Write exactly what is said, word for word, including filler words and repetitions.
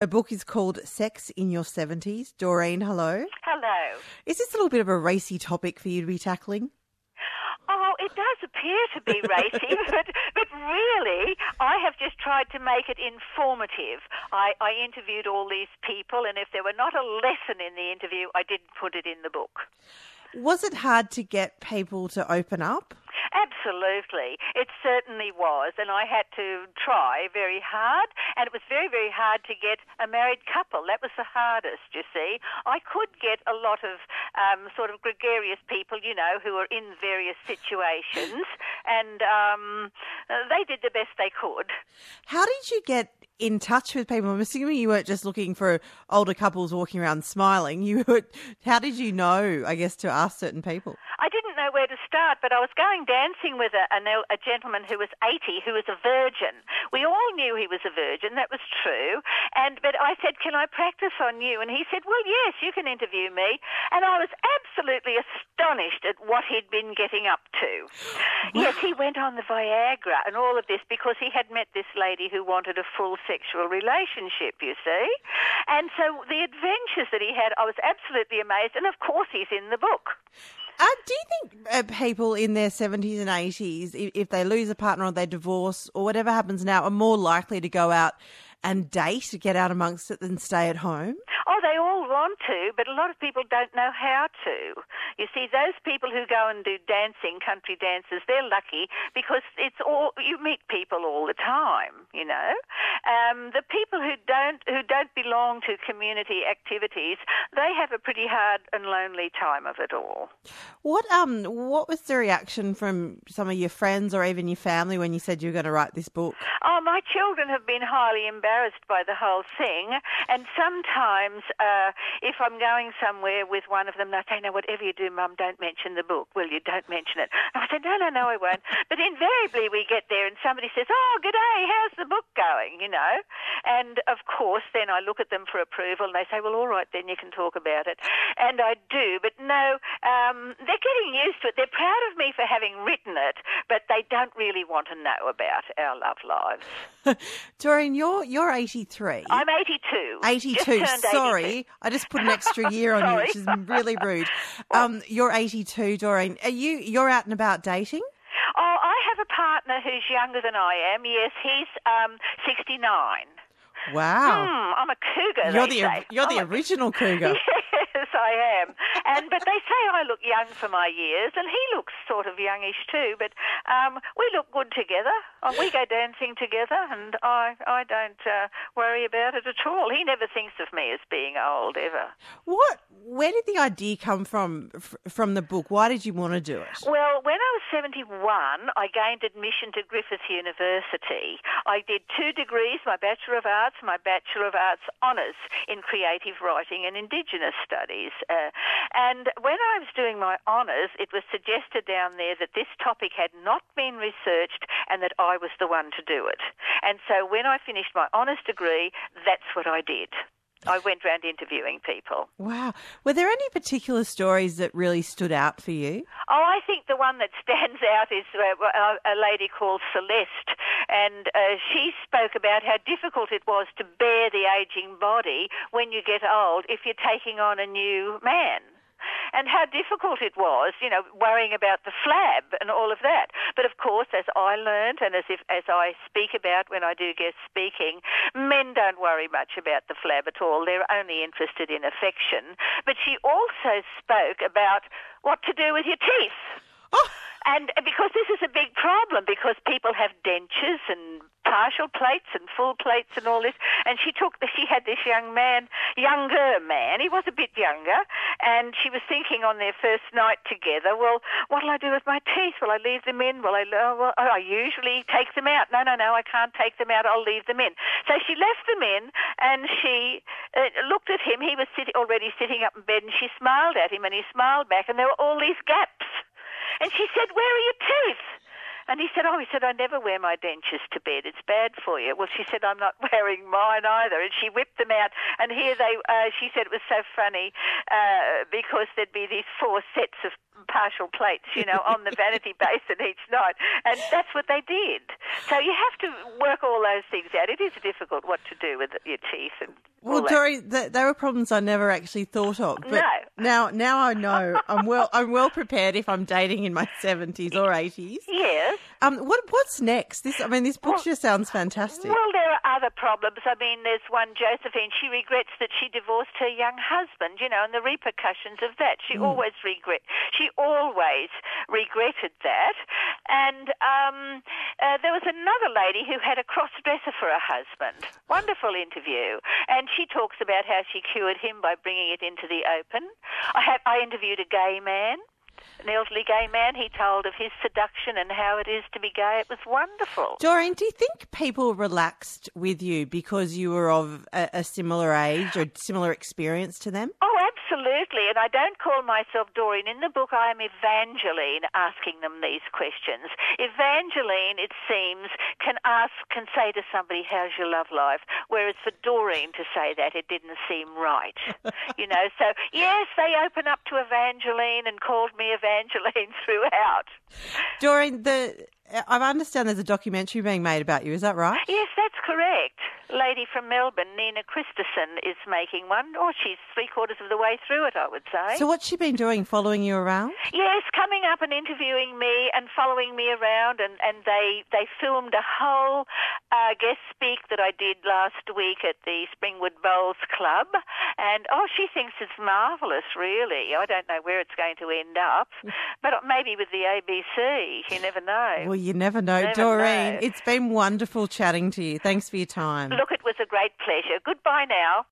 A book is called Sex in Your seventies. Doreen, hello. Hello. Is this a little bit of a racy topic for you to be tackling? Oh, it does appear to be racy, but, but really, I have just tried to make it informative. I, I interviewed all these people, and if there were not a lesson in the interview, I didn't put it in the book. Was it hard to get people to open up? Absolutely. It certainly was, and I had to try very hard, and it was very, very hard to get a married couple. That was the hardest, you see. I could get a lot of um, sort of gregarious people, you know, who were in various situations, and um, they did the best they could. How did you get in touch with people? I'm assuming you weren't just looking for older couples walking around smiling. You were, how did you know, I guess, to ask certain people? I didn't know where to start, but I was going dancing with a, a, a gentleman who was eighty, who was a virgin. We all knew he was a virgin, that was true. And but I said, can I practice on you? And he said, well, yes, you can interview me. And I was absolutely astonished at what he'd been getting up to. Yes, he went on the Viagra and all of this because he had met this lady who wanted a full sexual relationship, you see. And so the adventures that he had, I was absolutely amazed. And of course, he's in the book. Uh, do you think uh, people in their seventies and eighties, if, if they lose a partner or they divorce or whatever happens now, are more likely to go out and date, to get out amongst it, than stay at home? Oh, they all want to, but a lot of people don't know how to. You see, those people who go and do dancing, country dances, they're lucky because it's all you meet people all the time, you know. Um, the people who don't who don't belong to community activities, they have a pretty hard and lonely time of it all. What um what was the reaction from some of your friends or even your family when you said you were going to write this book? Oh, my children have been highly embarrassed by the whole thing, and sometimes uh, if I'm going somewhere with one of them, they say, no, whatever you do, Mum, don't mention the book, will you? Don't mention it. And I said, no, no, no, I won't. But invariably we get there and somebody says, oh, g'day, how's the book going, you know? And, of course, then I look at them for approval and they say, well, all right, then you can talk about it. And I do, but no, um, they're getting used to it. They're proud of me for having written it, but they don't really want to know about our love lives. Doreen, you're you're eighty-three. I'm eighty-two. eighty-two. Sorry, eighty-two. I just put an extra year on you, which is really rude. Um, you're eighty-two, Doreen. Are you you're out and about dating? Oh, I have a partner who's younger than I am. Yes, he's um, sixty-nine. Wow. Mm, I'm a cougar. You're they the say. you're the I'm original a... cougar. Yes, I am. And but they say I look young for my years, and he looks sort of youngish too. But um, we look good together. Uh, we go dancing together, and I I don't uh, worry about it at all. He never thinks of me as being old ever. What? Where did the idea come from? F- from the book? Why did you want to do it? Well, when I was seventy-one, I gained admission to Griffith University. I did two degrees: my Bachelor of Arts, my Bachelor of Arts Honours in Creative Writing and Indigenous Studies. Uh, and when I was doing my honours, it was suggested down there that this topic had not been researched and that I was the one to do it. And so when I finished my honours degree, that's what I did. I went round interviewing people. Wow. Were there any particular stories that really stood out for you? Oh, I think the one that stands out is uh, a lady called Celeste, and uh, she spoke about how difficult it was to bear the ageing body when you get old if you're taking on a new man. And how difficult it was, you know, worrying about the flab and all of that. But of course, as I learned and as if as I speak about when I do guest speaking, men don't worry much about the flab at all. They're only interested in affection. But she also spoke about what to do with your teeth. Oh. And because this is a big problem, because people have dentures and partial plates and full plates and all this. And she took, she had this young man, younger man, he was a bit younger, and she was thinking on their first night together, well, what'll I do with my teeth? Will I leave them in? Will I, oh, well, I usually take them out. No, no, no, I can't take them out. I'll leave them in. So she left them in, and she uh, looked at him. He was sit- already sitting up in bed, and she smiled at him, and he smiled back, and there were all these gaps. And she said, where are your teeth? And he said, oh, he said, I never wear my dentures to bed. It's bad for you. Well, she said, I'm not wearing mine either. And she whipped them out. And here they, uh, she said it was so funny uh, because there'd be these four sets of partial plates, you know, on the vanity basin each night. And that's what they did. So you have to work all those things out. It is difficult what to do with your teeth and Well, all Dory, th- they were problems I never actually thought of. But No. Now, now I know. I'm well. I'm well prepared if I'm dating in my seventies or eighties. Yes. Um, what what's next? This, I mean, this book Well- just sounds fantastic. Well, there are other problems. I mean, there's one, Josephine, she regrets that she divorced her young husband, you know, and the repercussions of that. She always regret. She always regretted that. And um, uh, there was another lady who had a cross-dresser for her husband. Wonderful interview. And she talks about how she cured him by bringing it into the open. I, had, I interviewed a gay man. An elderly gay man, he told of his seduction and how it is to be gay. It was wonderful. Doreen, do you think people relaxed with you because you were of a, a similar age or similar experience to them? Oh, absolutely. And I don't call myself Doreen. In the book, I am Evangeline asking them these questions. Evangeline, it seems, can ask, can say to somebody, how's your love life? Whereas for Doreen to say that, it didn't seem right. You know, so yes, they open up to Evangeline and called me Evangeline throughout. Doreen, the I understand there's a documentary being made about you. Is that right? Yes, that's correct. A lady from Melbourne, Nina Christensen, is making one. Oh, she's three-quarters of the way through it, I would say. So what's she been doing, following you around? Yes, coming up and interviewing me and following me around, and, and they, they filmed a whole uh, guest speak that I did last week at the Springwood Bowls Club, and, oh, she thinks it's marvellous, really. I don't know where it's going to end up, but maybe with the A B C. You never know. Well, you never know. Never Doreen, know. it's been wonderful chatting to you. Thanks for your time. Look, it was a great pleasure. Goodbye now.